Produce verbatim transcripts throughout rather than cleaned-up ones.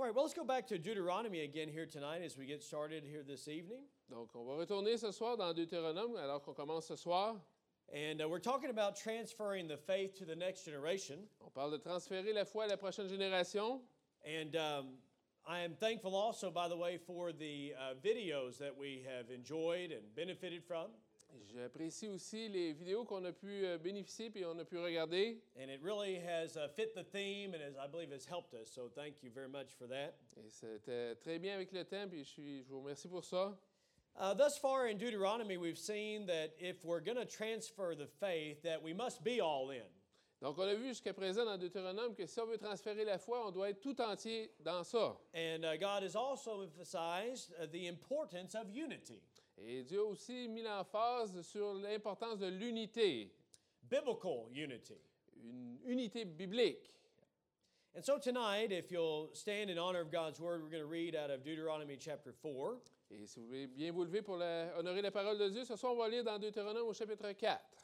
right, well, let's go back to Deuteronomy again here tonight as we get started here this evening. Donc, on va retourner ce soir dans Deutéronome alors qu'on commence ce soir. And uh, we're talking about transferring the faith to the next generation. On parle de transférer la foi à la prochaine génération. And um, I am thankful also, by the way, for the uh, videos that we have enjoyed and benefited from. J'apprécie aussi les vidéos qu'on a pu euh, bénéficier puis on a pu regarder. And it really has uh, fit the theme and has, I believe has helped us. So thank you very much for that. Et c'était très bien avec le temps puis je, suis, je vous remercie pour ça. Uh, thus far in Deuteronomy, we've seen that if we're going to transfer the faith, that we must be all in. Donc, on a vu jusqu'à présent dans Deutéronome que si on veut transférer la foi, on doit être tout entier dans ça. And uh, God has also emphasized uh, the importance of unity. Et Dieu a aussi mis l'emphase sur l'importance de l'unité, Biblical unity. une unité biblique. And so tonight, if you'll stand in honor of God's word, we're going to read out of Deuteronomy chapter four. Et si vous voulez bien vous lever pour la- honorer la parole de Dieu, ce soir, on va lire dans Deutéronome au chapitre quatre.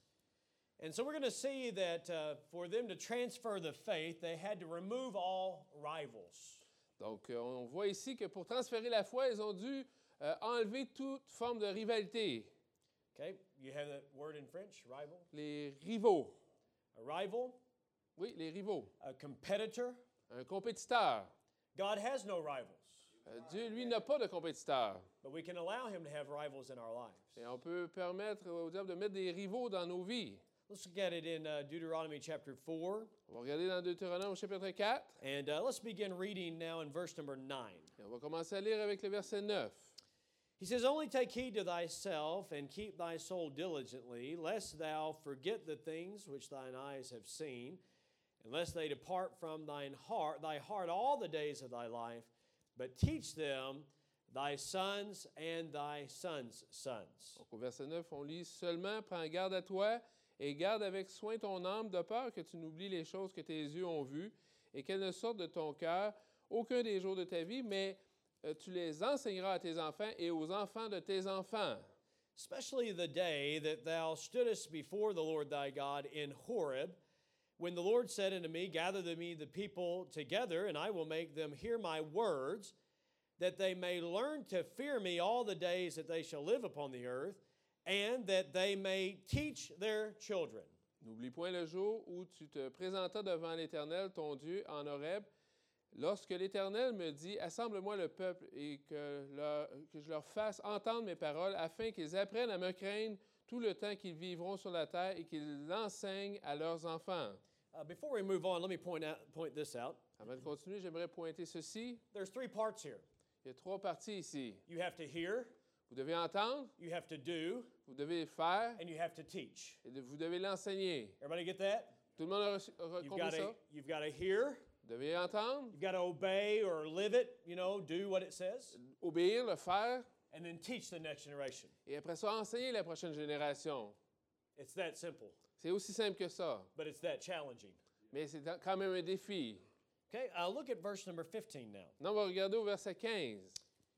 And so we're going to see that uh, for them to transfer the faith, they had to remove all rivals. Donc, euh, on voit ici que pour transférer la foi, ils ont dû euh, enlever toute forme de rivalité. Okay, you have that word in French, rival? Les rivaux. A rival, Oui, les rivaux. a competitor. Un compétiteur. God has no rivals, Euh, Dieu, lui, n'a pas de compétiteur. but we can allow him to have rivals in our lives. Et on peut permettre au diable de mettre des rivaux dans nos vies. Let's look at it in uh, Deuteronomy chapter four. On va regarder dans Deutéronome au chapitre quatre. And uh, let's begin reading now in verse number nine. Et on va commencer à lire avec le verset neuf. He says, Only take heed to thyself and keep thy soul diligently, lest thou forget the things which thine eyes have seen, and lest they depart from thine heart, thy heart all the days of thy life, but teach them thy sons and thy sons' sons. Donc, au verset neuf, on lit seulement: prends garde à toi et garde avec soin ton âme, de peur que tu n'oublies les choses que tes yeux ont vues et qu'elles ne sortent de ton cœur aucun des jours de ta vie, mais euh, tu les enseigneras à tes enfants et aux enfants de tes enfants. Especially the day that thou stoodest before the Lord thy God in Horeb, when the Lord said unto me, Gather to me the people together, and I will make them hear my words, that they may learn to fear me all the days that they shall live upon the earth, and that they may teach their children. N'oublie point le jour où tu te présentas devant l'Éternel, ton Dieu, en Horeb, lorsque l'Éternel me dit: Assemble-moi le peuple et que, leur- que je leur fasse entendre mes paroles, afin qu'ils apprennent à me craindre tout le temps qu'ils vivront sur la terre et qu'ils l'enseignent à leurs enfants. Uh, before we move on, let me point out point this out. Avant de continuer, j'aimerais pointer ceci. There's three parts here. Il y a trois parties ici. You have to hear, Vous devez entendre, you have to do, vous devez faire and you have to teach. et de- vous devez l'enseigner. Everybody get that? Tout le monde a, reçu- a You've compris got ça? to you've got to hear, Vous devez entendre, you've got to obey or live it, you know, do what it says, obéir, le faire, and then teach the next generation. et après ça, enseigner la prochaine génération. It's that simple, C'est aussi simple que ça. but it's that challenging. Mais c'est quand même un défi. Okay, uh, look at verse number fifteen now. Maintenant, on va regarder au verset quinze.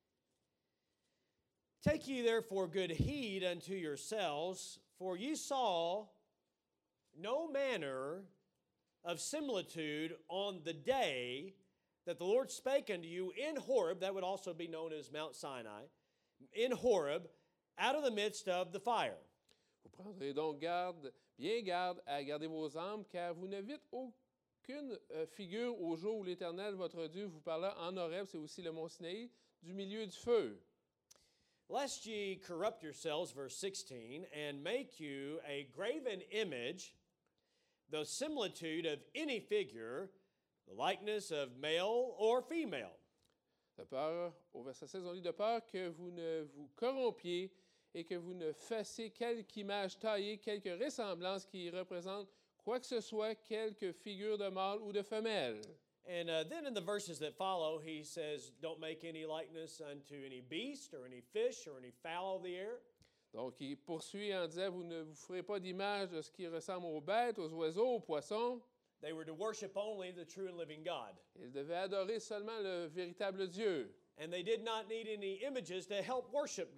Take ye therefore good heed unto yourselves, for ye saw no manner of similitude on the day that the Lord spake unto you in Horeb, that would also be known as Mount Sinai, in Horeb, out of the midst of the fire. Vous prendrez donc garde, bien garde à garder vos âmes, car vous ne vîtes aucune euh, figure au jour où l'Éternel, votre Dieu, vous parla en Horeb, c'est aussi le mont Sinaï, du milieu du feu. Lest ye corrupt yourselves, verse sixteen, and make you a graven image, the similitude of any figure, the likeness of male or female. De peur, au verset seize, on lit: de peur que vous ne vous corrompiez et que vous ne fassiez quelque image taillée, quelque ressemblance qui représente quoi que ce soit, quelque figure de mâle ou de femelle. And uh, then in the verses that follow, he says, Don't make any likeness unto any beast or any fish or any fowl of the air. Donc, il poursuit en disant: vous ne vous ferez pas d'image de ce qui ressemble aux bêtes, aux oiseaux, aux poissons. They were to worship only the true and living God. Ils devaient adorer seulement le véritable Dieu. And they did not need any images to help worship God.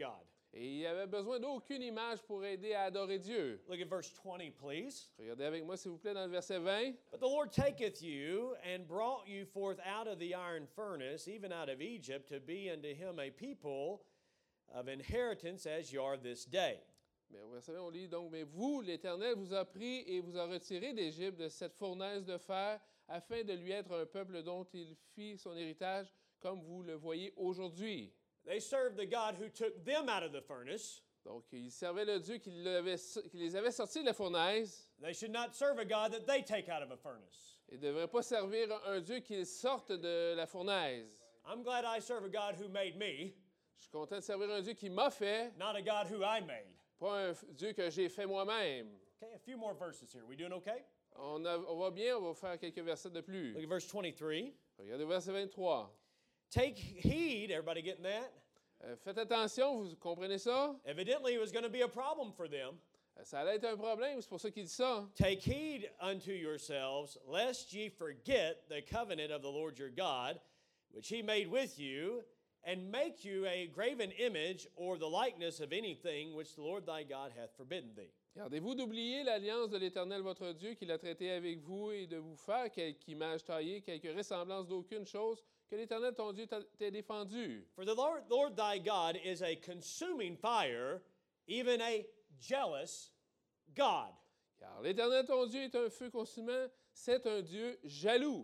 Et il avait besoin d'aucune image pour aider à adorer Dieu. Look at verse twenty, please. Regardez avec moi, s'il vous plaît, dans le verset vingt. But the Lord taketh you and brought you forth out of the iron furnace, even out of Egypt, to be unto him a people of inheritance as you are this day. Mais au verset vingt, on lit donc, mais vous, l'Éternel, vous a pris et vous a retiré d'Égypte de cette fournaise de fer, afin de lui être un peuple dont il fit son héritage, comme vous le voyez aujourd'hui. They served the God who took them out of the furnace. Donc, ils servaient le Dieu qui, l'avait, qui les avait sortis de la fournaise. They should not serve a God that they take out of a furnace. Ils ne devraient pas servir un Dieu qui sorte de la fournaise. I'm glad I serve a God who made me, Je suis content de servir un Dieu qui m'a fait, not a God who I made. pas un Dieu que j'ai fait moi-même. Okay, a few more verses here. We doing okay? On, a, on va bien, on va faire quelques versets de plus. Look at verse twenty-three. Regardez verset vingt-trois. Take heed, everybody getting that? Euh, faites attention, vous comprenez ça? Evidently, it was going to be a problem for them. Euh, Ça allait être un problème, c'est pour ça qu'il dit ça. Take heed unto yourselves, lest ye forget the covenant of the Lord your God, which he made with you, and make you a graven image or the likeness of anything which the Lord thy God hath forbidden thee. Gardez-vous d'oublier l'alliance de l'Éternel votre Dieu qu'il a traité avec vous et de vous faire quelque image taillée, quelque ressemblance d'aucune chose que l'Éternel ton Dieu t'a t'a défendu. For the Lord, Lord thy God is a consuming fire, even a jealous God. Car l'Éternel ton Dieu est un feu consumant, c'est un Dieu jaloux.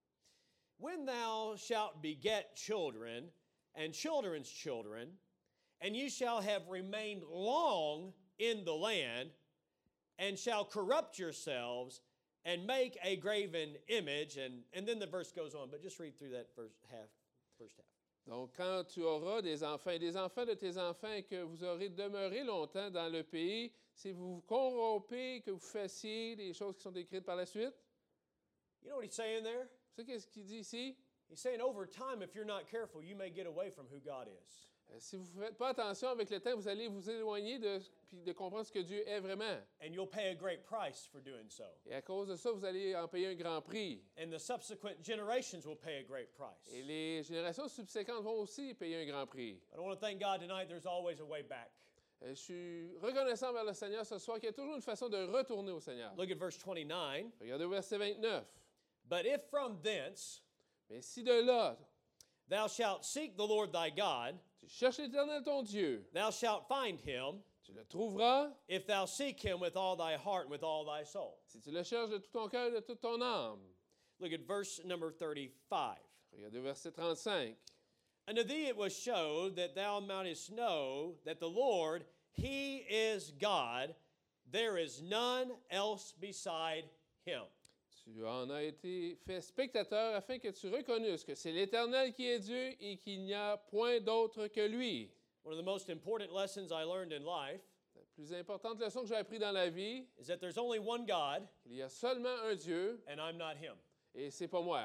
When thou shalt beget children, and children's children, and ye shall have remained long in the land, and shall corrupt yourselves, and make a graven image, and, and then the verse goes on, but just read through that first half, first half. Donc, quand tu auras des enfants et des enfants de tes enfants et que vous aurez demeuré longtemps dans le pays, si vous vous corrompez, que vous fassiez les choses qui sont décrites par la suite, You know what he's saying there? vous savez qu'est-ce qu'il dit ici? He's saying over time, if you're not careful, you may get away from who God is. Euh, Si vous ne faites pas attention avec le temps, vous allez vous éloigner de, puis de comprendre ce que Dieu est vraiment. And you'll pay a great price for doing so. Et à cause de ça, vous allez en payer un grand prix. And the subsequent generations will pay a great price. Et les générations subséquentes vont aussi payer un grand prix. But I want to thank God tonight, there's always a way back. Euh, Je suis reconnaissant vers le Seigneur ce soir qu'il y a toujours une façon de retourner au Seigneur. Look at verse twenty-nine. Regardez au verset vingt-neuf. But if from thence Mais si de là, thou shalt seek the Lord thy God, tu cherches l'Éternel ton Dieu, thou shalt find him, tu le trouveras if thou seek him with all thy heart and with all thy soul. si tu le cherches de tout ton cœur et de toute ton âme. Look at verse number thirty-five. Regardez au verset trente-cinq. Unto thee it was showed that thou mightest know that the Lord, he is God, there is none else beside him. Tu en as été fait spectateur afin que tu reconnaisses que c'est l'Éternel qui est Dieu et qu'il n'y a point d'autre que lui. One of the most important lessons I learned in life La plus importante leçon que j'ai apprise dans la vie, is that there's only one God, il y a seulement un Dieu and I'm not him. et c'est pas moi.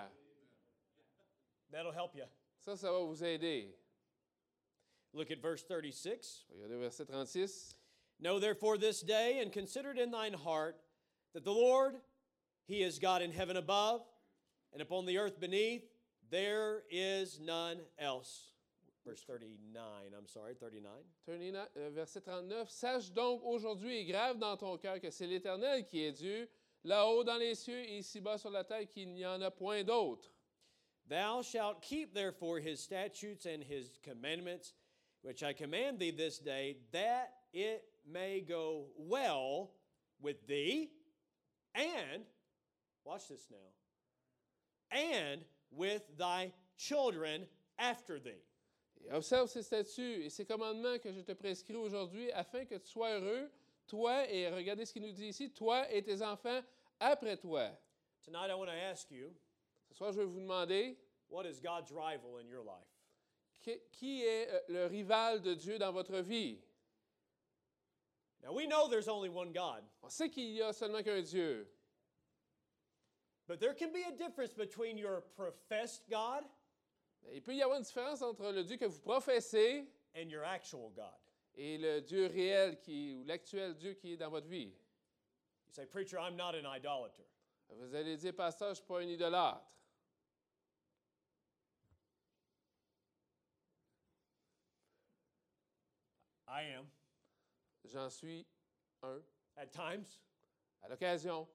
That'll help you. Ça, ça va vous aider. Look at verse thirty-six. Regardez au verset trente-six. Know therefore this day and consider it in thine heart that the Lord, he is God in heaven above, and upon the earth beneath, there is none else. Verse thirty-nine, I'm sorry, thirty-nine. thirty-nine, euh, verset trente-neuf. Sache donc aujourd'hui et grave dans ton cœur que c'est l'Éternel qui est Dieu, là-haut dans les cieux et ici-bas sur la terre, qu'il n'y en a point d'autre. Thou shalt keep therefore his statutes and his commandments, which I command thee this day, that it may go well with thee, and, watch this now, and with thy children after thee. Et observe ces statuts et ces commandements que je te prescris aujourd'hui, afin que tu sois heureux, toi, et regardez ce qu'il nous dit ici, toi et tes enfants après toi. Tonight I want to ask you, Ce soir, je vais vous demander, what is God's rival in your life? qui, qui est euh, le rival de Dieu dans votre vie? Now we know there's only one God, On sait qu'il y a seulement qu'un Dieu, but there can be a difference between your professed God mais il peut y avoir une différence entre le Dieu que vous professez and your actual God. et le Dieu réel qui, ou l'actuel Dieu qui est dans votre vie. You say, Preacher, I'm not an idolater. Vous allez dire, pasteur, je ne suis pas un idolâtre. I am. J'en suis un. At times. À l'occasion.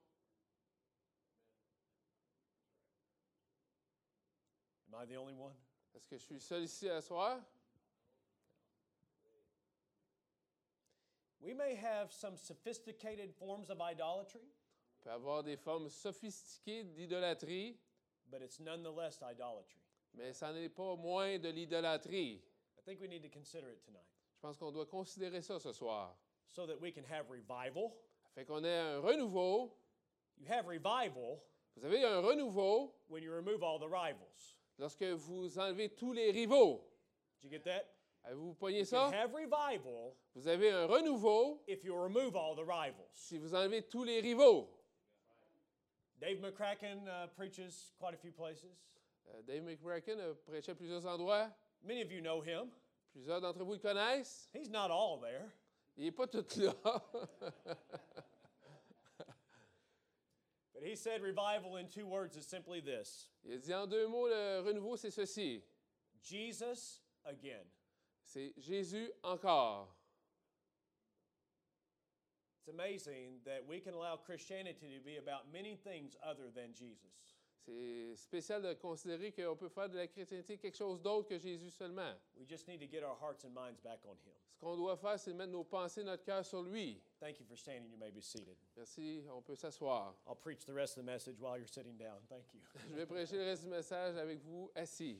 Am I the only one? Est-ce que je suis seul ici à soir? We may have some sophisticated forms of idolatry, On peut avoir des formes sophistiquées d'idolâtrie, but it's nonetheless idolatry. mais ça n'est pas moins de l'idolâtrie. I think we need to consider it tonight Je pense qu'on doit considérer ça ce soir. so that we can have revival. Fait qu'on ait un renouveau. You have revival Vous avez un renouveau when you remove all the rivals. lorsque vous enlevez tous les rivaux. Did you get that? Avez-vous poigné You ça? can have revival Vous avez un renouveau if you remove all the rivals. si vous enlevez tous les rivaux. Dave McCracken uh, preaches quite a few places. Euh, Dave McCracken a prêché à plusieurs endroits. Many of you know him. Plusieurs d'entre vous le connaissent. He's not all there. Il n'est pas tout là. But he said revival in two words is simply this: Il a dit en deux mots, le renouveau, c'est ceci. Jesus again. C'est Jésus encore. It's amazing that we can allow Christianity to be about many things other than Jesus. C'est spécial de considérer qu'on peut faire de la chrétienté quelque chose d'autre que Jésus seulement. We just need to get our hearts and minds back on him. Ce qu'on doit faire, c'est mettre nos pensées, notre cœur sur lui. Thank you for standing. You may be seated. Merci, on peut s'asseoir. I'll preach the rest of the message while you're sitting down. Thank you. Je vais prêcher le reste du message avec vous assis.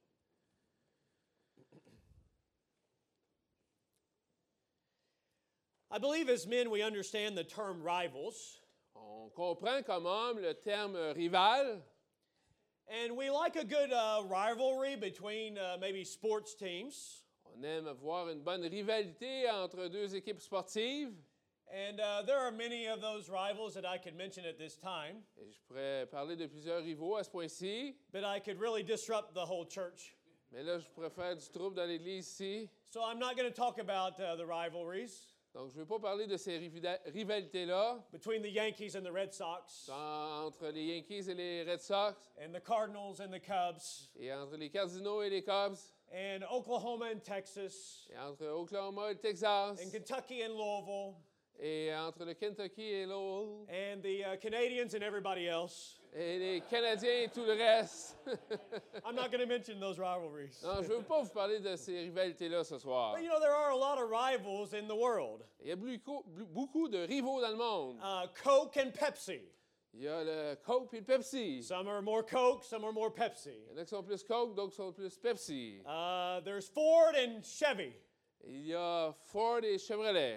I believe as men we understand the term rivals, On comprend comme homme le terme rival. and we like a good uh, rivalry between uh, maybe sports teams. On aime voir une bonne rivalité entre deux équipes sportives. And uh, there are many of those rivals that I could mention at this time, Et je pourrais parler de plusieurs rivaux à ce point-ci. but I could really disrupt the whole church. Mais là, je pourrais faire du trouble dans l'Église ici. So I'm not going to talk about uh, the rivalries Donc, je ne vais pas parler de ces rivida- rivalités-là between the Yankees and the Red Sox, en- entre les Yankees et les Red Sox, and the Cardinals and the Cubs, et entre les Cardinals et les Cubs, and Oklahoma and Texas, et entre Oklahoma et le Texas, and Kentucky and Louisville, et entre le Kentucky et Lowell, and the uh, Canadians and everybody else. et les Canadiens et tout le reste. I'm not going to mention those rivalries. Non, je ne veux pas vous parler de ces rivalités-là ce soir. But you know, there are a lot of rivals in the world. Il y a beaucoup, beaucoup de rivaux dans le monde. Uh, Coke and Pepsi. Il y a le Coke et le Pepsi. Some are more Coke, some are more Pepsi. Il y en a qui sont plus Coke, d'autres qui sont plus Pepsi. Uh, there's Ford and Chevy. Il y a Ford et Chevrolet.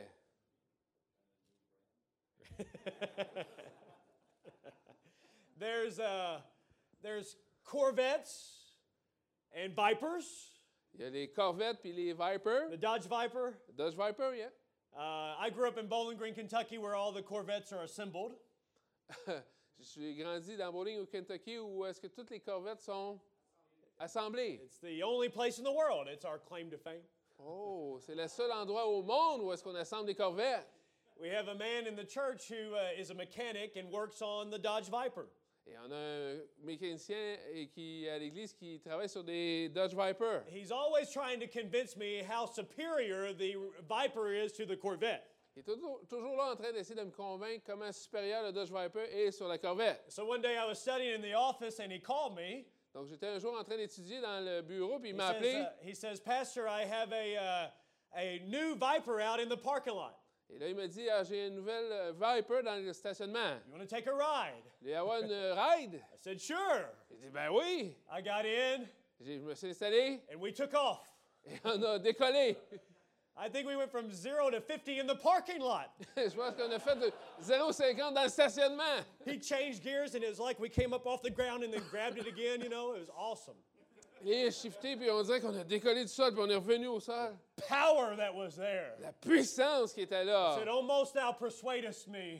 there's uh, there's Corvettes and Vipers. Il y a les Corvettes puis les Viper. The Dodge Viper. Dodge Viper, yeah. Uh, I grew up in Bowling Green, Kentucky, where all the Corvettes are assembled. J'ai grandi dans Bowling au Kentucky où est-ce que toutes les Corvettes sont assemblées. It's the only place in the world. It's our claim to fame. Oh, c'est le seul endroit au monde où est-ce qu'on assemble des Corvettes. We have a man in the church who uh, is a mechanic and works on the Dodge Viper. Et on a un mécanicien et qui, à l'église qui travaille sur des Dodge Viper. He's always trying to convince me how superior the Viper is to the Corvette. Il est toujours, toujours là en train d'essayer de me convaincre comment supérieur le Dodge Viper est sur la Corvette. So one day I was studying in the office and he called me. Donc j'étais un jour en train d'étudier dans le bureau puis il He m'a says, appelé. uh, he says, Pastor, I have a, uh, a new Viper out in the parking lot. Et là il m'a dit ah, j'ai une nouvelle euh, Viper dans le stationnement. You want to take a ride? Il y a avoir une ride. I said, sure. J'ai dit ben oui. I got in J'ai- Je me suis installé and we took off. et on a décollé. I think we went from zero to fifty in the parking lot. Je pense qu'on a fait de zéro virgule cinquante dans le stationnement. He changed gears and it was like we came up off the ground and then grabbed it again, you know, it was awesome. Il est shifté puis on dirait qu'on a décollé du sol puis on est revenu au sol. Power that was there. La puissance qui était là. Said, almost thou persuadest me.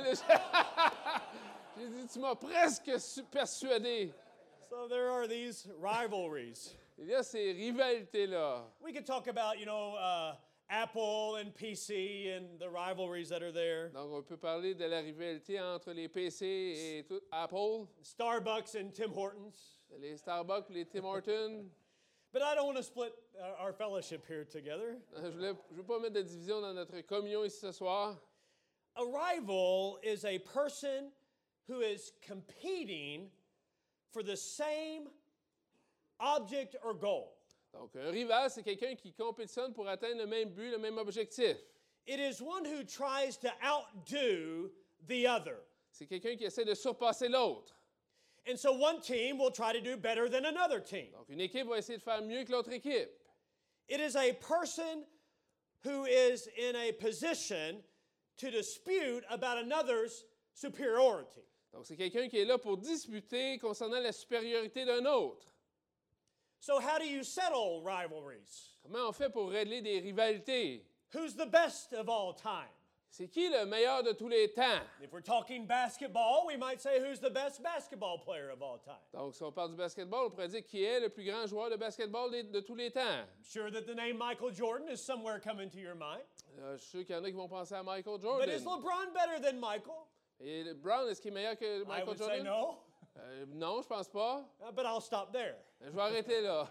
J'ai dit, tu m'as presque su- persuadé. So there are these rivalries. Il y a ces rivalités-là. We could talk about, you know, uh, Apple and P C and the rivalries that are there. Donc, on peut parler de la rivalité entre les P C et tout, Apple, Starbucks and Tim Hortons. les Starbucks et les Tim Hortons. But I don't want to split uh, our fellowship here together. Je ne veux pas mettre de division dans notre communion ici ce soir. A rival is a person who is competing for the same object or goal. Donc, un rival, c'est quelqu'un qui compétitionne pour atteindre le même but, le même objectif. It is one who tries to outdo the other. C'est quelqu'un qui essaie de surpasser l'autre. And so one team will try to do better than another team. Donc, une équipe va essayer de faire mieux que l'autre équipe. It is a person who is in a position to dispute about another's superiority. Donc, c'est quelqu'un qui est là pour disputer concernant la supériorité d'un autre. So how do you settle rivalries? Comment on fait pour régler des rivalités? Who's the best of all time? C'est qui le meilleur de tous les temps? If we're talking basketball, we might say who's the best basketball player of all time. Donc, si on parle du basketball, on pourrait dire qui est le plus grand joueur de basketball de, de tous les temps. I'm sure that the name Michael Jordan is somewhere coming to your mind. Euh, je suis sûr qu'il y en a qui vont penser à Michael But is Jordan. LeBron better than Michael? Et Brown, est-ce qu'il est meilleur que I Michael would say Jordan? no, Euh, non, je pense pas. uh, but I'll stop there. Je vais arrêter là.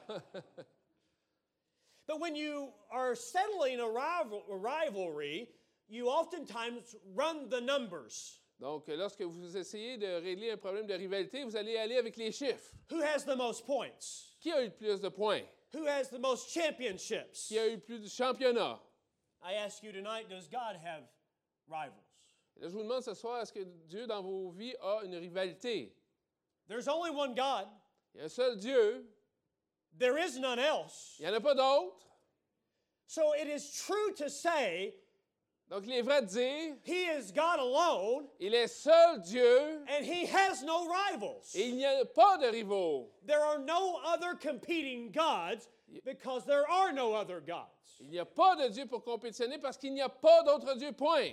But when you are settling a, rival, a rivalry, you oftentimes run the numbers. Donc, lorsque vous essayez de régler un problème de rivalité, vous allez aller avec les chiffres. Who has the most points? Qui a eu le plus de points? Who has the most championships? Qui a eu le plus de championnats? I ask you tonight, does God have rivals? Et là, je vous demande ce soir, est-ce que Dieu dans vos vies a une rivalité? There's only one God. Il y a un seul Dieu. There is none else. Il n'y en a pas d'autre. So it is true to say Donc, il est vrai de dire, He is God alone il est seul Dieu and He has no rivals. et il n'y a pas de rivaux. There are no other competing gods because there are no other gods. Il n'y a pas de Dieu pour compétitionner parce qu'il n'y a pas d'autre Dieu, point.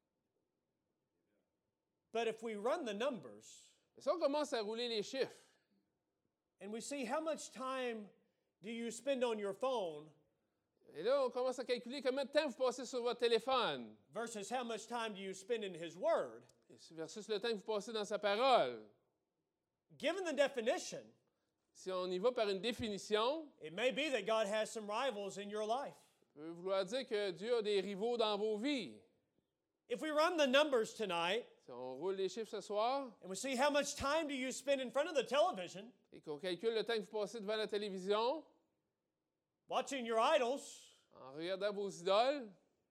But if we run the numbers Et si on commence à rouler les chiffres, and we see how much time do you spend on your phone et là, on commence à calculer combien de temps vous passez sur votre téléphone versus how much time do you spend in His Word, versus le temps que vous passez dans sa parole. given the definition, Si on y va par une définition, it may be that God has some rivals in your life. ça peut vouloir dire que Dieu a des rivaux dans vos vies. If we run the numbers tonight Si on roule les chiffres ce soir and we see how much time do you spend in front of the television et qu'on calcule le temps que vous passez devant la télévision, watching your idols, en regardant vos idoles,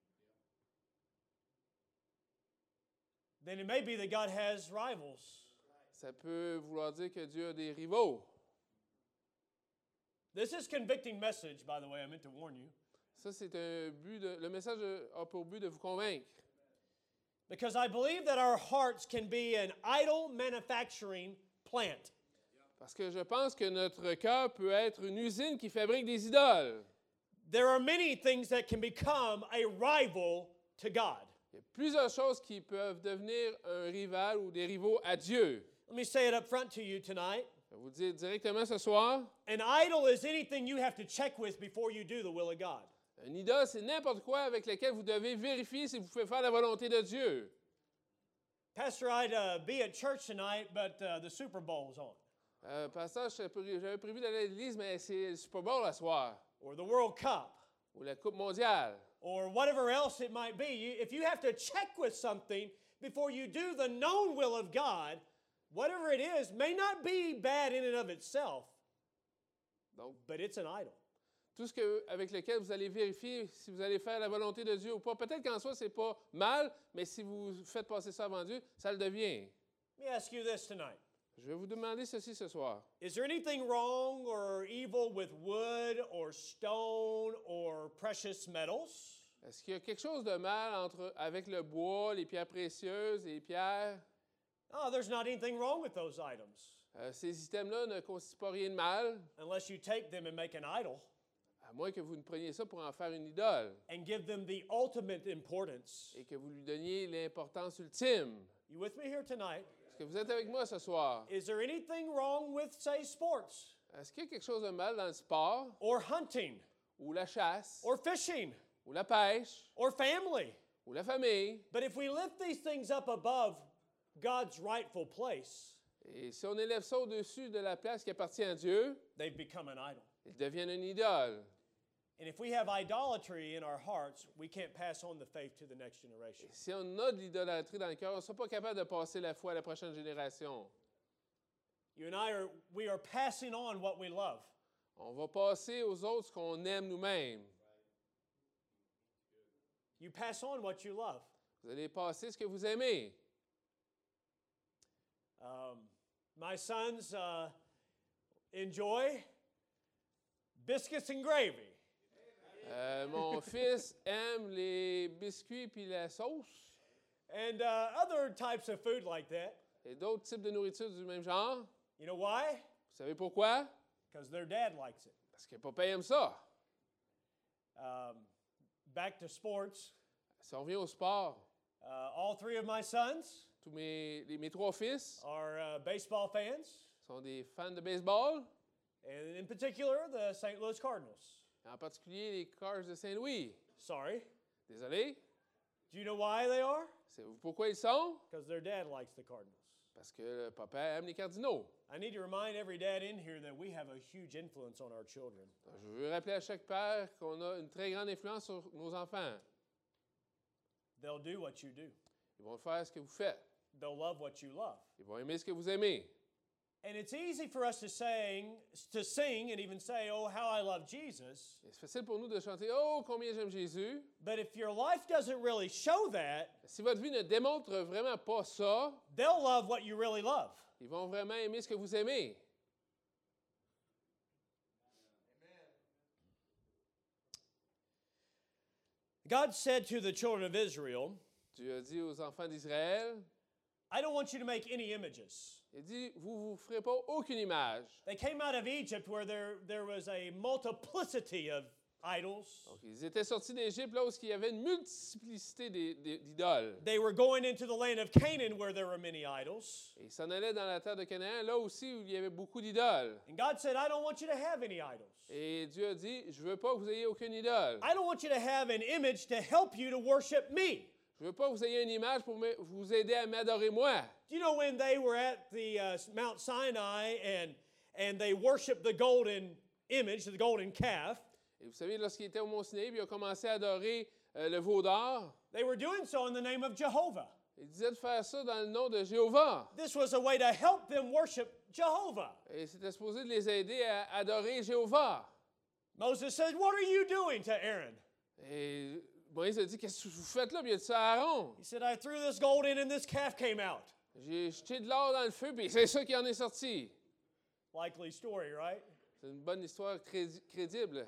then it may be that God has rivals. ça peut vouloir dire que Dieu a des rivaux. This is convicting message, by the way, I meant to warn you. Ça, c'est un but de, le message a pour but de vous convaincre. Because I believe that our hearts can be an idol manufacturing plant. Parce que je pense que notre cœur peut être une usine qui fabrique des idoles. There are many things that can become a rival to God. Il y a plusieurs choses qui peuvent devenir un rival ou des rivaux à Dieu. Let me say it up front to you tonight. Je vais vous dire directement ce soir, An idol is anything you have to check with before you do the will of God. un idole, c'est n'importe quoi avec lequel vous devez vérifier si vous pouvez faire la volonté de Dieu. Pastor, I'd uh, be at church tonight, but uh, the Super Bowl's on. Euh, pasteur, j'avais prévu d'aller à l'église, mais c'est le Super Bowl à soir, Or the World Cup, ou la Coupe mondiale. or whatever else it might be. You, if you have to check with something before you do the known will of God, whatever it is may not be bad in and of itself, Donc, but it's an idol. tout ce que, avec lequel vous allez vérifier si vous allez faire la volonté de Dieu ou pas. Peut-être qu'en soi, ce n'est pas mal, mais si vous faites passer ça avant Dieu, ça le devient. Let me ask you this tonight. Je vais vous demander ceci ce soir. Is there anything wrong or evil with wood or stone or precious metals? Est-ce qu'il y a quelque chose de mal entre, avec le bois, les pierres précieuses et les pierres? Oh, there's not anything wrong with those items Euh, ces items-là ne constituent pas rien de mal, unless you take them and make an idol à moins que vous ne preniez ça pour en faire une idole and give them the ultimate importance. et que vous lui donniez l'importance ultime. You with me here tonight? Est-ce que vous êtes avec moi ce soir? Is there anything wrong with, say, sports Est-ce qu'il y a quelque chose de mal dans le sport, or hunting ou la chasse, or fishing ou la pêche, or family? ou la famille? But if we lift these things up above God's rightful place, Et si on élève ça au-dessus de la place qui appartient à Dieu, they've become an idol. ils deviennent une idole. And if we have idolatry in our hearts, we can't pass on the faith to the next generation. Et si on a de l'idolâtrie dans le cœur, on ne sera pas capable de passer la foi à la prochaine génération. You and I are, we are passing on what we love. On va passer aux autres ce qu'on aime nous-mêmes. You pass on what you love. Vous allez passer ce que vous aimez. Um, my sons uh, enjoy biscuits and gravy. Euh, mon fils aime les biscuits puis la sauce And uh, other types of food like that. et d'autres types de nourriture du même genre. You know why? Vous savez pourquoi? Because their dad likes it. Parce que papa aime ça. Um, back to sports. Si on revient au sport, Uh, all three of my sons tous mes, les- mes trois fils are uh, baseball fans, sont des fans de baseball, and in particular, the Saint Louis Cardinals. en particulier les Cards de Saint-Louis. Sorry. Désolé. Do you know why they are? Savez-vous pourquoi ils sont? Because their dad likes the Cardinals. Parce que le papa aime les Cardinaux. I need to remind every dad in here that we have a huge influence on our children. Je veux rappeler à chaque père qu'on a une très grande influence sur nos enfants. They'll do what you do. Ils vont faire ce que vous faites. They'll love what you love. Ils vont aimer ce que vous aimez. And it's easy for us to sing, to sing and even say, "Oh, how I love Jesus." Et c'est facile pour nous de chanter « Oh, combien j'aime Jésus! But if your life doesn't really show that, » Si votre vie ne démontre vraiment pas ça, they'll love what you really love. ils vont vraiment aimer ce que vous aimez. God said to the children of Israel, Dieu a dit aux enfants d'Israël, I don't want you to make any images. il dit, vous ne vous ferez pas aucune image. They came out of Egypt where there, there was a multiplicity of idols. Donc, ils étaient sortis d'Égypte là où il y avait une multiplicité des- des- d'idoles. They were going into the land of Canaan where there were many idols. Et ils s'en allaient dans la terre de Canaan, là aussi où il y avait beaucoup d'idoles. And God said, I don't want you to have any idols. Et Dieu a dit, je ne veux pas que vous ayez aucune idole. I don't want you to have an image to help you to worship me. Je ne veux pas que vous ayez une image pour me- vous aider à m'adorer moi. Do you know when they were at the uh, Mount Sinai and, and they worshiped the golden image, the golden calf, Et vous savez, lorsqu'il était au Mont Sinaï, puis il a commencé à adorer euh, le veau d'or, they were doing so in the name of Jehovah. il disait de faire ça dans le nom de Jéhovah. This was a way to help them worship Jehovah. Et c'était supposé de les aider à adorer Jéhovah. Moses said, what are you doing to Aaron? Et Moïse a dit, qu'est-ce que vous faites là? Puis il a dit ça à Aaron. He said, I threw this gold in and this calf came out. J'ai jeté de l'or dans le feu, puis c'est ça qui en est sorti. Likely story, right? C'est une bonne histoire crédi- crédible.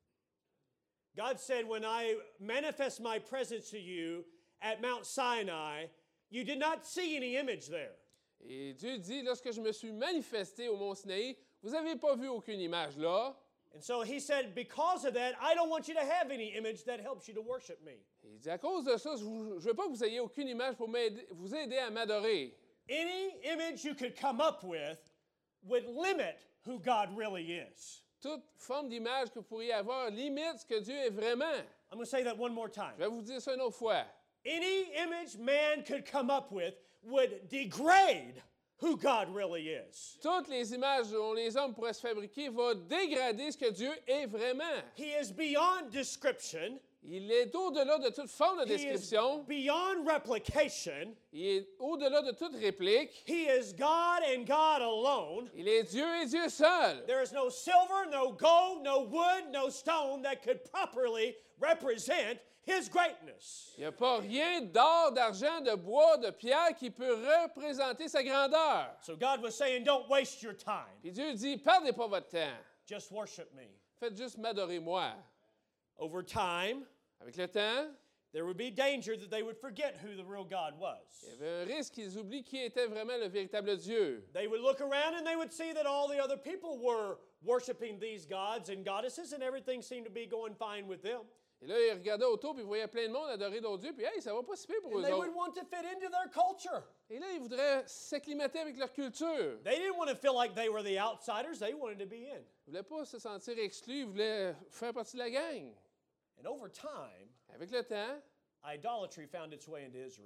God said, when I manifest my presence to you at Mount Sinai, you did not see any image there. Et Dieu dit, lorsque je me suis manifesté au Mont Sinaï, vous n'avez pas vu aucune image là. And so he said, because of that, I don't want you to have any image that helps you to worship me. Et il dit, à cause de ça, je ne veux pas que vous ayez aucune image pour m'aider- vous aider à m'adorer. Any image you could come up with would limit who God really is. Toute forme d'image que vous pourriez avoir limite ce que Dieu est vraiment. I'm going to say that one more time. Je vais vous dire ça une autre fois. Any image man could come up with would degrade who God really is. Toutes les images dont les hommes pourraient se fabriquer vont dégrader ce que Dieu est vraiment. He is beyond description. Il est au-delà de toute forme de He is description. beyond replication. Il est au-delà de toute réplique. He is God and God alone. Il est Dieu et Dieu seul. There is no silver, no gold, no wood, no stone that could properly represent his greatness. Il n'y a pas rien d'or, d'argent, de bois, de pierre qui peut représenter sa grandeur. So God was saying, don't waste your time. Puis Dieu dit, perdez pas votre temps. Just worship me. Faites juste m'adorer moi. Over time, Avec le temps, there would be danger that they would forget who the real God was. il y avait un risque qu'ils oublient qui était vraiment le véritable Dieu. They would look around and they would see that all the other people were worshiping these gods and goddesses and everything seemed to be going fine with them. Et là, ils regardaient autour, puis ils voyaient plein de monde adorer d'autres dieux, puis hey, ça va pas si pire pour And eux they would autres. want to fit into their culture. Et là, ils voudraient s'acclimater avec leur culture. They didn't want to feel like they were the outsiders, they wanted to be in. Ils ne voulaient pas se sentir exclus, ils voulaient faire partie de la gang. And over time, Avec le temps, idolatry found its way into Israel.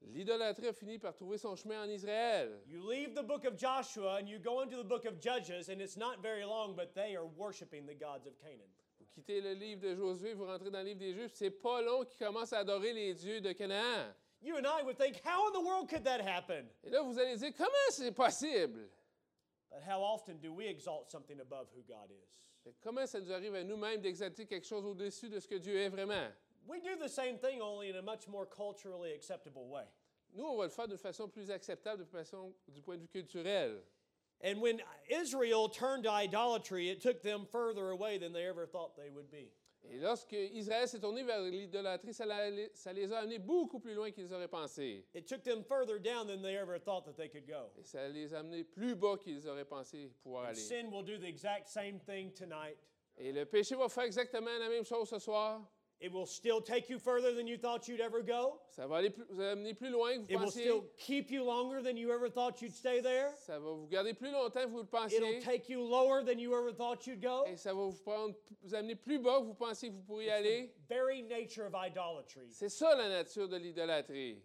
L'idolâtrie a fini par trouver son chemin en Israël. You leave the book of Joshua and you go into the book of Judges, and it's not very long, but they are worshiping the gods of Canaan. Vous quittez le livre de Josué, vous rentrez dans le livre des Juifs, c'est pas long qu'ils commencent à adorer les dieux de Canaan. You and I would think, how in the world could that happen? Et là, vous allez dire, comment c'est possible? But how often do we exalt something above who God is? Comment ça nous arrive à nous-mêmes d'exalter quelque chose au-dessus de ce que Dieu est vraiment? We do the same thing, only in a much more culturally acceptable way. Nous, on va le faire d'une façon plus acceptable, de façon du point de vue culturel. And when Israel turned to idolatry, it took them further away than they ever thought they would be. Et lorsque Israël s'est tourné vers l'idolâtrie, ça, ça les a amenés beaucoup plus loin qu'ils auraient pensé. It took them further down than they ever thought that they could go. Et ça les a amenés plus bas qu'ils auraient pensé pouvoir aller. Sin will do the exact same thing tonight. Et le péché va faire exactement la même chose ce soir. It will still take you further than you thought you'd ever go. Ça va aller plus, vous amener plus loin que vous It will pensiez. still keep you longer than you ever thought you'd stay there. Ça va vous garder plus longtemps que vous le pensiez. It'll take you lower than you ever thought you'd go. Et ça va vous, prendre, vous amener plus bas que vous pensiez que vous pourriez aller. The very nature of idolatry. C'est ça la nature de l'idolâtrie.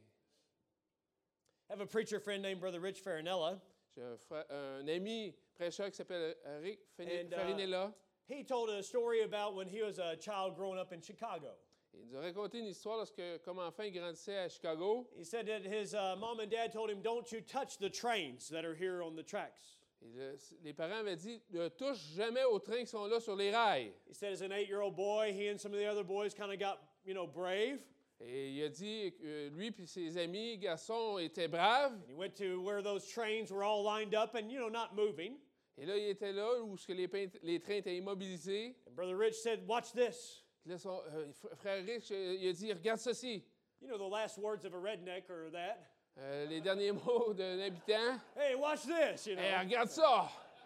I have a preacher friend named Brother Rich Farinella. J'ai un, frère, un ami prêcheur qui s'appelle Rick And, uh, Farinella. He told a story about when he was a child growing up in Chicago. Il nous a raconté une histoire lorsque, comme enfant, il grandissait à Chicago. He said that his uh, mom and dad told him, "Don't you touch the trains that are here on the tracks." Et le- les parents avaient dit ne touche jamais aux trains qui sont là sur les rails. He said as an eight-year-old boy, he and some of the other boys kind of got, you know, brave. Et il a dit que lui et ses amis garçons étaient braves. And he went to where those trains were all lined up and, you know, not moving. Et là, il était là où ce que les, pain- les trains étaient immobilisés. And Brother Rich said, "Watch this." Puis là, son, euh, fr- frère Rich, euh, il a dit regarde ceci. You know, the last words of a redneck are that. Euh, les derniers mots d'un habitant. Hey, watch this, you know. Hey, regarde ça.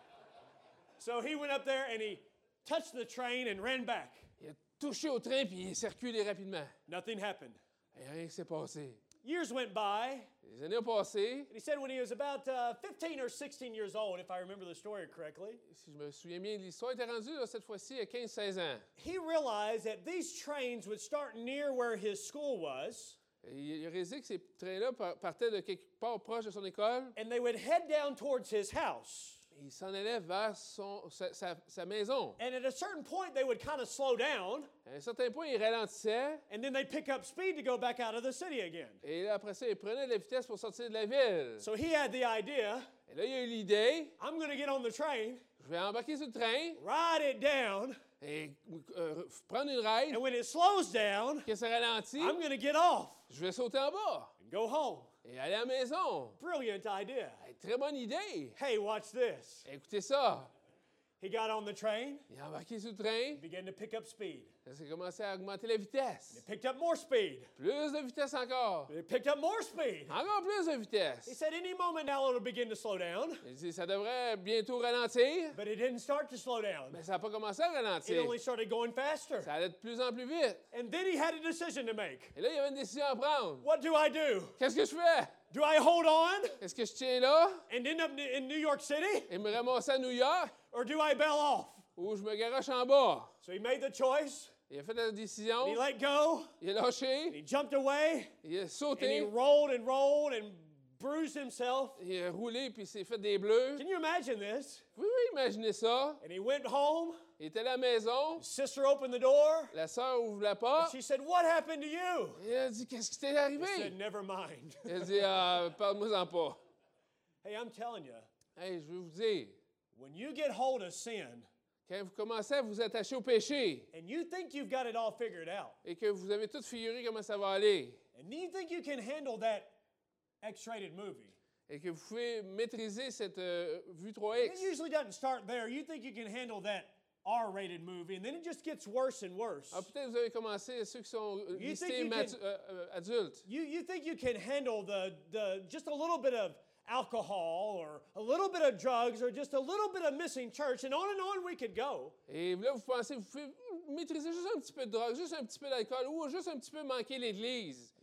So he went up there and he touched the train and ran back. Il a touché au train puis il s'est reculé rapidement. Nothing happened. Et rien ne s'est passé. Years went by, Les années ont passé. and he said when he was about uh, fifteen or sixteen years old, if I remember the story correctly, Si je me souviens bien de l'histoire, il était rendu là, cette fois-ci à quinze seize ans. he realized that these trains would start near where his school was, Et il a réalisé que ces trains-là par- partaient de quelque part proche de son école. and they would head down towards his house. Et il s'en allait vers son, sa, sa- sa maison. And at a certain point, they would kind of slow down, À un certain point, il ralentissait. and then they'd pick up speed to go back out of the city again. Et là, après ça, il prenait de la vitesse pour sortir de la ville. So he had the idea, Et là, il a eu l'idée, I'm going to get on the train, je vais embarquer sur le train ride it down, et euh, prendre une ride. and when it slows down, Que ça ralentit, I'm going to get off je vais sauter en bas and go home. et aller à la maison. Brilliant idea. Hey, très bonne idée. Hey, watch this. Écoutez ça. He got on the train, Il a embarqué sur le train. began to pick up speed. Là, ça a commencé à augmenter la vitesse. It picked up more speed. Plus de vitesse encore. It picked up more speed. Encore plus de He vitesse. said any moment now it'll begin to slow down, Il dit, ça devrait bientôt ralentir. but it didn't start to slow down. Mais ça n'a pas commencé à It ralentir. only started going faster. Ça allait de plus en plus vite. And then he had a decision to make. Et là, il y avait une décision à prendre. What do I do? Qu'est-ce que je fais? Do I hold on Est-ce que je tiens là and end up in New York City, et me ramasser à New York or do I bail off? ou je me garoche en bas? So he made the choice. Il a fait la décision. And he let go. Il a And lâché. he jumped away. Il a And he sauté. rolled and rolled and bruised himself. Il a roulé puis il s'est fait des bleus. Can you imagine this? Vous pouvez imaginer ça? And he went home. Il était à la maison. His sister opened the door. La sœur ouvre la And porte. she said, "What happened to you?" Il a dit, qu'est-ce qui t'est He arrivé? said, "Never mind." Il a dit, ah, parle-moi-en pas. Hey, I'm telling you, Hey, je veux vous dire, when you get hold of sin quand vous commencez à vous attacher au péché and you think you've got it all figured out, et que vous avez tout figuré comment ça va aller and you think you can handle that X-rated movie, et que vous pouvez maîtriser cette euh, vue trois it X, usually doesn't start there. You think you can handle that R-rated movie, and then it just gets worse and worse. ah, peut-être vous avez commencé, ceux qui sont euh, You think listés you matu- can- euh, euh, adultes, You, you think you can handle the, the just a little bit of alcohol or a little bit of drugs or just a little bit of missing church, and on and on we could go. et là vous pensez, vous pouvez maîtriser juste un petit peu de drogue, juste un petit peu d'alcool ou juste un petit peu manquer l'église.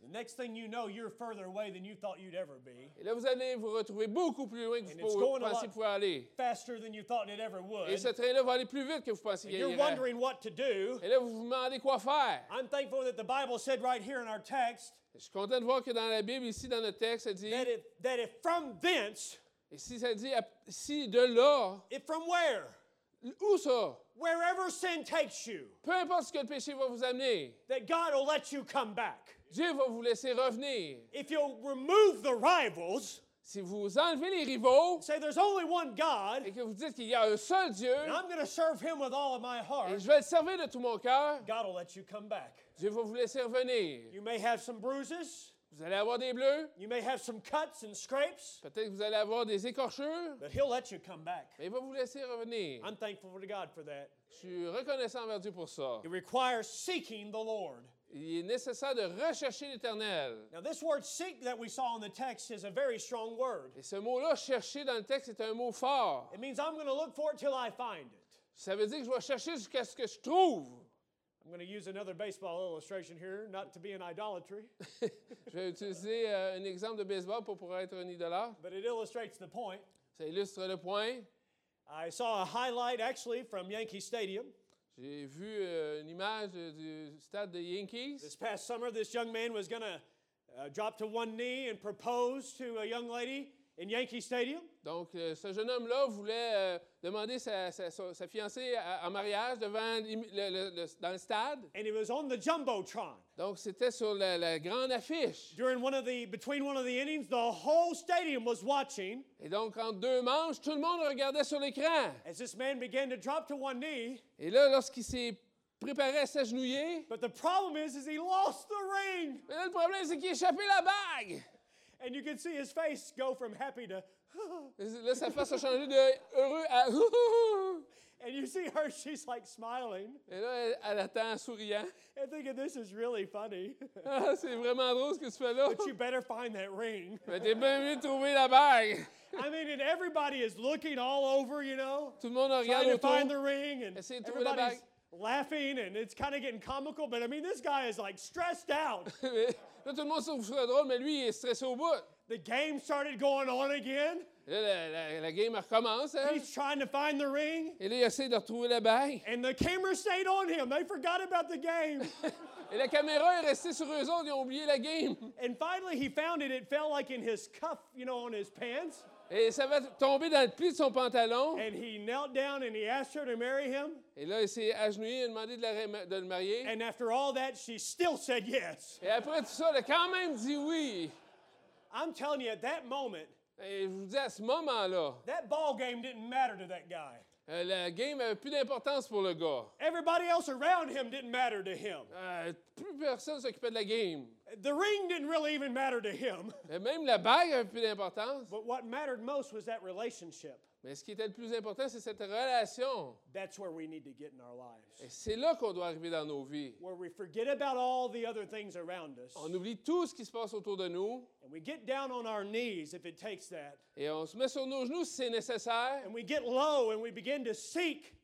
The next thing you know, you're further away than you thought you'd ever be. Et là, vous allez vous retrouver beaucoup plus loin que And vous it's pou- going a pensiez lot pouvoir aller. faster than you thought it ever Et would. ce train-là va aller plus vite que vous pensiez And qu'il you're irait. wondering what to do. Et là, vous vous demandez quoi faire. I'm thankful that the Bible said right here in our text Je suis content de voir que dans la Bible, ici, dans notre texte, ça dit, that if, that if from thence, et si ça dit, si de là, if from where? où ça? Wherever sin takes you, Peu importe ce que le péché va vous amener, that God will let you come back. Dieu va vous laisser revenir. If you'll remove the rivals, Si vous enlevez les rivaux say there's only one God, et que vous dites qu'il y a un seul Dieu and I'm going to serve him with all of my et heart, je vais le servir de tout mon cœur, God will let you come back. Dieu va vous laisser revenir. You may have some bruises, Vous allez avoir des bleus, you may have some cuts and scrapes, peut-être que vous allez avoir des écorchures, but he'll let you come back. mais il va vous laisser revenir. I'm thankful to God for that. Je suis reconnaissant envers Dieu pour ça. It requires seeking the Lord. Il est nécessaire de rechercher l'Éternel. Now, this word seek that we saw in the text is a very strong word. Et ce mot-là, chercher dans le texte, c'est un mot fort. It means I'm going to look for it till I find it. Ça veut dire que je vais chercher jusqu'à ce que je trouve. I'm going to use another baseball illustration here, not to be an idolatry, Je vais utiliser euh, un exemple de baseball pour pouvoir être un idolâtre. but it illustrates the point. Ça illustre le point. I saw a highlight actually from Yankee Stadium. J'ai vu euh, une image euh, du stade de Yankees. This past summer, this young man was going to uh, drop to one knee and propose to a young lady in Yankee Stadium. Donc, euh, ce jeune homme-là voulait euh, demander sa, sa, sa, sa fiancée à- en mariage devant l'im- le, le- le- dans le stade. And it was on the Jumbotron. Donc, c'était sur la, la grande affiche. During one of the, between one of the innings, the whole stadium was watching Et donc, entre deux manches, tout le monde regardait sur l'écran. as this man began to drop to one knee. Et là, lorsqu'il s'est préparé à s'agenouiller, But the problem is, is he lost the ring. mais là, le problème, c'est qu'il a échappé la bague. And you can see his face go from happy to, Là, sa face a changé de heureux à and you see her, she's like smiling Et là, elle, elle attend en souriant. and thinking, this is really funny. Ah, c'est vraiment drôle ce que tu fais là. But you better find that ring. Mais t'es bien mieux de trouver la bague. I mean, and everybody is looking all over, you know, Tout le monde regarde trying to find autour. the ring, and Essayer de trouver la everybody's bague. laughing, and it's kind of getting comical. But I mean, this guy is like stressed out. Là, tout le monde trouve ça drôle, mais lui, il est stressé au bout. The game started going on again. Là, la, la, la game elle recommence. Hein? He's trying to find the ring, Et là, il essaie de retrouver la bague. and the camera stayed on him. They forgot about the game. Et la caméra est restée sur eux autres. Ils ont oublié la game. And finally, he found it. It fell like in his cuff, you know, on his pants. Et ça va tomber dans le pli de son pantalon. And he knelt down and he asked her to marry him. Et là, il s'est agenouillé et a demandé de, la rem- de le marier. And after all that, she still said yes. Et après tout ça, elle a quand même dit oui. I'm telling you, at that moment, Et je vous dis, à ce moment-là, that ball game didn't matter to that guy. euh, la game n'avait plus d'importance pour le gars. Everybody else around him didn't matter to him. Euh, plus personne s'occupait de la game. The ring didn't really even matter to him. Et même la bague avait plus d'importance. But what mattered most was that relationship. Mais ce qui était le plus important, c'est cette relation. That's where we need to get in our Et lives. c'est là qu'on doit arriver dans nos vies. Where we forget about all the other things around us. On oublie tout ce qui se passe autour de nous And we get down on our knees if it takes that. et on se met sur nos genoux si c'est nécessaire And we get low and we begin to seek.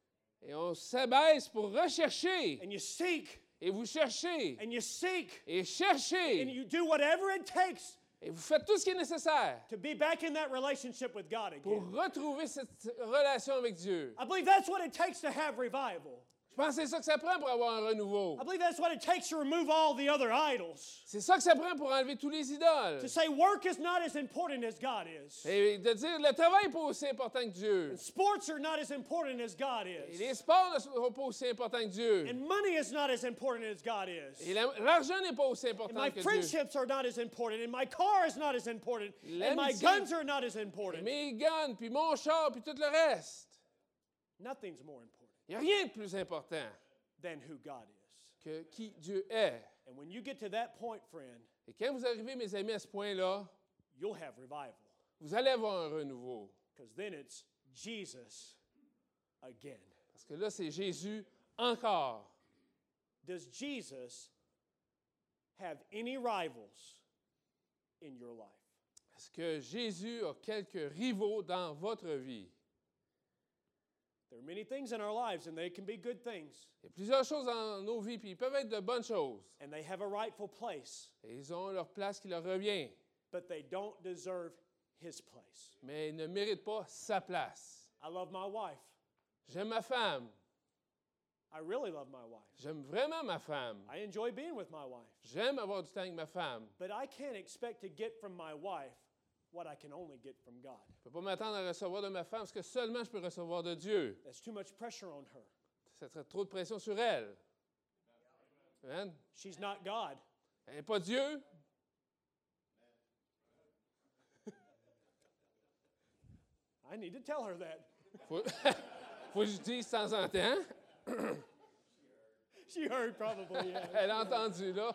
et on s'abaisse pour rechercher. And you seek. Et vous cherchez And you seek. et And cherchez you do whatever it takes et vous faites tout ce qui est nécessaire to be back in that relationship with God pour again. retrouver cette relation avec Dieu. I believe that's what it takes to have revival. Je pense que c'est ça que ça prend pour avoir un renouveau. I believe that's what it takes to remove all the other idols. C'est ça que ça prend pour enlever tous les idoles. To say work is not as important as God is. Et de dire le travail n'est pas aussi important que Dieu. And sports are not as important as God Et is. les sports ne sont pas aussi importants que Dieu. And money is not as important as God is. Et la- l'argent n'est pas aussi And important my que Dieu. friendships are not as important. And my car is not as important. And my L'amitié. guns are not as Et important. mes guns, puis mon char, puis tout le reste. Nothing's more important Il n'y a rien de plus important than who God is. que qui Dieu est. And when you get to that point, friend, Et quand vous arrivez, mes amis, à ce point-là, you'll have revival. vous allez avoir un renouveau. Because then it's Jesus again. Parce que là, c'est Jésus encore. Does Jesus have any rivals in your life? Est-ce que Jésus a quelques rivaux dans votre vie? There are many things in our lives, and they can be good things, Il y a plusieurs choses dans nos vies, puis ils peuvent être de bonnes choses. and they have a rightful place, Et ils ont leur place qui leur revient, but they don't deserve His place. mais ils ne méritent pas sa place. I love my wife. J'aime ma femme. I really love my wife. J'aime vraiment ma femme. I enjoy being with my wife. J'aime avoir du temps avec ma femme. But I can't expect to get from my wife what I can only get from God. Je ne peux pas m'attendre à recevoir de ma femme ce que seulement je peux recevoir de Dieu. That's too much pressure on her. Ça serait trop de pression sur elle. Amen? She's not God. Elle n'est pas Dieu. I need to tell her that. Faut, faut que je dise de temps en temps. She heard probably, yeah. Elle a entendu, là.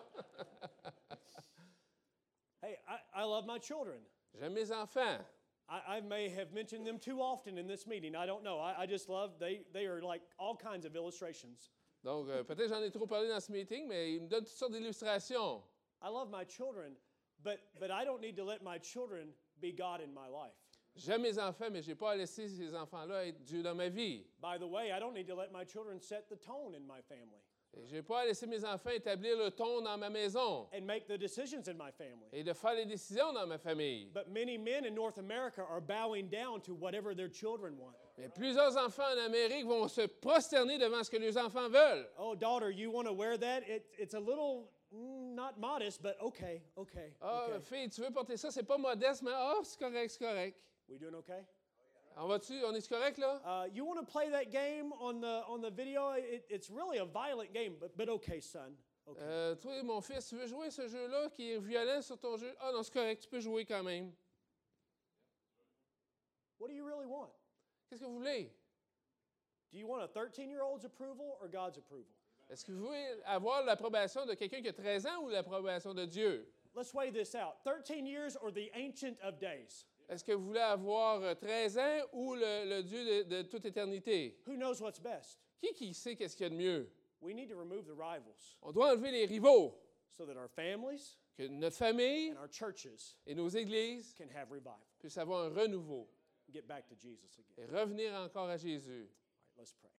Hey, I, I love my children. J'aime mes enfants. I, I may have mentioned them too often in this meeting. I don't know. I, I just love, they, they are like all kinds of illustrations. Donc, euh, peut-être j'en ai trop parlé dans ce meeting, mais il me donne toutes sortes d'illustrations. I love my children, but, but I don't need to let my children be God in my life. J'aime mes enfants, mais je n'ai pas à laisser ces enfants-là être Dieu dans ma vie. By the way, I don't need to let my children set the tone in my family Je n'ai pas à laisser mes enfants établir le ton dans ma maison and make the decisions in my family. et de faire les décisions dans ma famille. But many men in North America are bowing down to whatever their children want. Mais plusieurs enfants en Amérique vont se prosterner devant ce que leurs enfants veulent. Oh, daughter, you want to wear that? It, it's a little mm, not modest, but okay, okay, Ah, okay. fille, tu veux porter ça? C'est pas modeste, mais ah, c'est correct, c'est correct. We doing okay? On va-tu? On est correct, là? Uh, you want to play that game on the on the video? It, it's really a violent game, but but okay, son. Okay. Euh, toi, mon fils, tu veux jouer ce jeu-là qui est violent sur ton jeu? Ah non, c'est correct, tu peux jouer quand même. What do you really want? Qu'est-ce que vous voulez? Do you want a thirteen-year-old's approval or God's approval? Est-ce que vous voulez avoir l'approbation de quelqu'un qui a treize ans ou l'approbation de Dieu? Let's weigh this out. thirteen years or the Ancient of Days? Est-ce que vous voulez avoir euh, treize ans ou le, le Dieu de, de toute éternité? Who knows what's best? Qui qui sait qu'est-ce qu'il y a de mieux? We need to remove the rivals On doit enlever les rivaux, so that our families que notre famille and our churches et nos églises can have revival. puissent avoir un renouveau Get back to Jesus again. et revenir encore à Jésus. All right, let's pray.